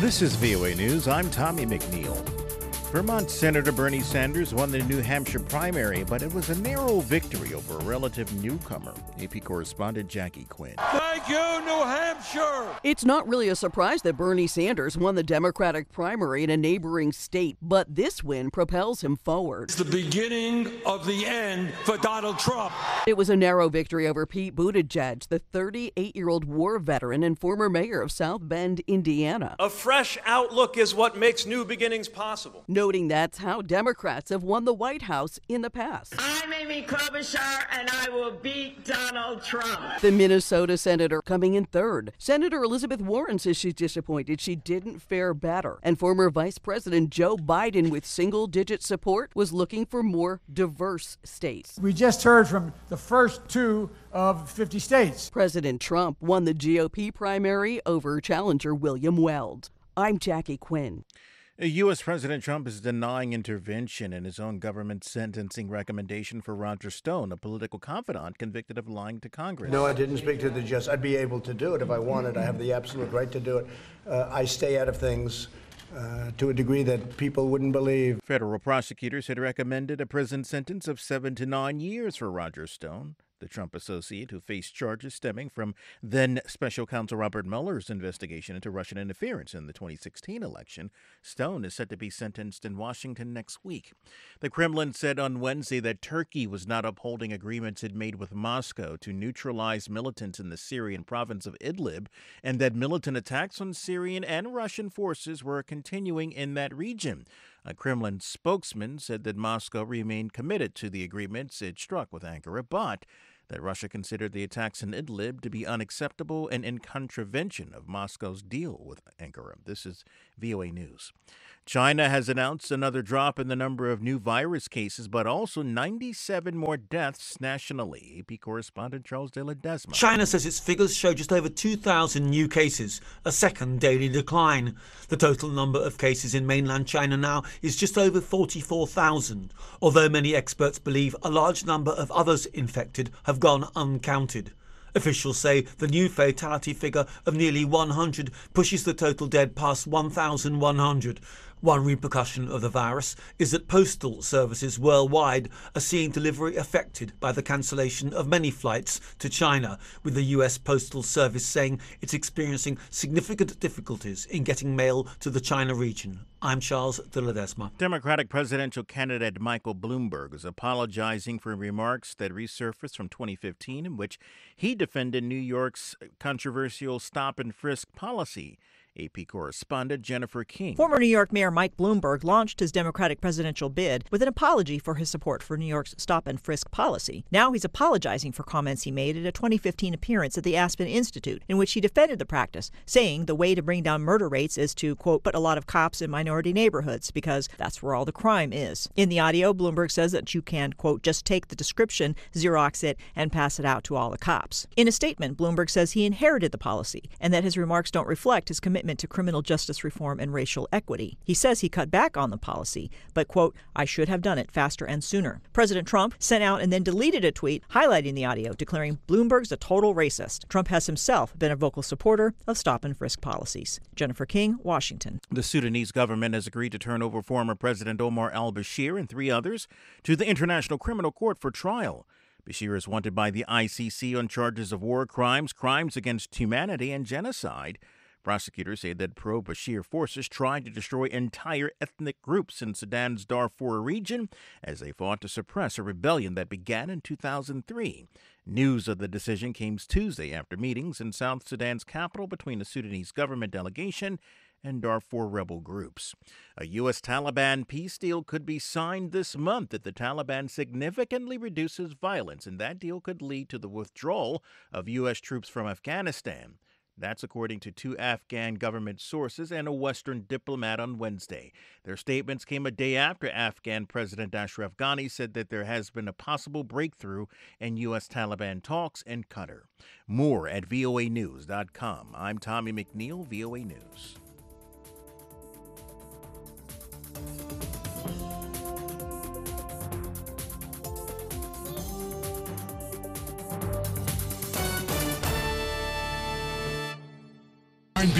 This is VOA News. I'm Tommy McNeil. Vermont Senator Bernie Sanders won the New Hampshire primary, but it was a narrow victory over a relative newcomer. AP correspondent Jackie Quinn. Thank you, New Hampshire! It's not really a surprise that Bernie Sanders won the Democratic primary in a neighboring state, but this win propels him forward. It's the beginning of the end for Donald Trump. It was a narrow victory over Pete Buttigieg, the 38-year-old war veteran and former mayor of South Bend, Indiana. A fresh outlook is what makes new beginnings possible. Noting that's how Democrats have won the White House in the past. I'm Amy Klobuchar, and I will beat Donald Trump. The Minnesota senator coming in third. Senator Elizabeth Warren says she's disappointed she didn't fare better. And former Vice President Joe Biden, with single-digit support, was looking for more diverse states. We just heard from the first two of 50 states. President Trump won the GOP primary over challenger William Weld. I'm Jackie Quinn. U.S. President Trump is denying intervention in his own government sentencing recommendation for Roger Stone, a political confidant convicted of lying to Congress. No, I didn't speak to the judge. I'd be able to do it if I wanted. I have the absolute right to do it. I stay out of things to a degree that people wouldn't believe. Federal prosecutors had recommended a prison sentence of 7 to 9 years for Roger Stone, the Trump associate who faced charges stemming from then Special Counsel Robert Mueller's investigation into Russian interference in the 2016 election. Stone is set to be sentenced in Washington next week. The Kremlin said on Wednesday that Turkey was not upholding agreements it made with Moscow to neutralize militants in the Syrian province of Idlib, and that militant attacks on Syrian and Russian forces were continuing in that region. A Kremlin spokesman said that Moscow remained committed to the agreements it struck with Ankara, but that Russia considered the attacks in Idlib to be unacceptable and in contravention of Moscow's deal with Ankara. This is VOA News. China has announced another drop in the number of new virus cases, but also 97 more deaths nationally. AP correspondent Charles de Ledesma. China says its figures show just over 2,000 new cases, a second daily decline. The total number of cases in mainland China now is just over 44,000, although many experts believe a large number of others infected have gone uncounted. Officials say the new fatality figure of nearly 100 pushes the total dead past 1,100. One repercussion of the virus is that postal services worldwide are seeing delivery affected by the cancellation of many flights to China, with the US Postal Service saying it's experiencing significant difficulties in getting mail to the China region. I'm Charles de Ledesma. Democratic presidential candidate Michael Bloomberg is apologizing for remarks that resurfaced from 2015 in which he defended New York's controversial stop-and-frisk policy. AP correspondent Jennifer King. Former New York Mayor Mike Bloomberg launched his Democratic presidential bid with an apology for his support for New York's stop-and-frisk policy. Now he's apologizing for comments he made at a 2015 appearance at the Aspen Institute, in which he defended the practice, saying the way to bring down murder rates is to, quote, put a lot of cops in minority neighborhoods because that's where all the crime is. In the audio, Bloomberg says that you can, quote, just take the description, Xerox it, and pass it out to all the cops. In a statement, Bloomberg says he inherited the policy and that his remarks don't reflect his commitment to criminal justice reform and racial equity. He says he cut back on the policy, but, quote, I should have done it faster and sooner. President Trump sent out and then deleted a tweet highlighting the audio, declaring Bloomberg's a total racist. Trump has himself been a vocal supporter of stop-and-frisk policies. Jennifer King, Washington. The Sudanese government has agreed to turn over former President Omar al-Bashir and 3 others to the International Criminal Court for trial. Bashir is wanted by the ICC on charges of war crimes, crimes against humanity, and genocide. Prosecutors say that pro-Bashir forces tried to destroy entire ethnic groups in Sudan's Darfur region as they fought to suppress a rebellion that began in 2003. News of the decision came Tuesday after meetings in South Sudan's capital between the Sudanese government delegation and Darfur rebel groups. A U.S. Taliban peace deal could be signed this month if the Taliban significantly reduces violence, and that deal could lead to the withdrawal of U.S. troops from Afghanistan. That's according to 2 Afghan government sources and a Western diplomat on Wednesday. Their statements came a day after Afghan President Ashraf Ghani said that there has been a possible breakthrough in U.S. Taliban talks in Qatar. More at voanews.com. I'm Tommy McNeil, VOA News.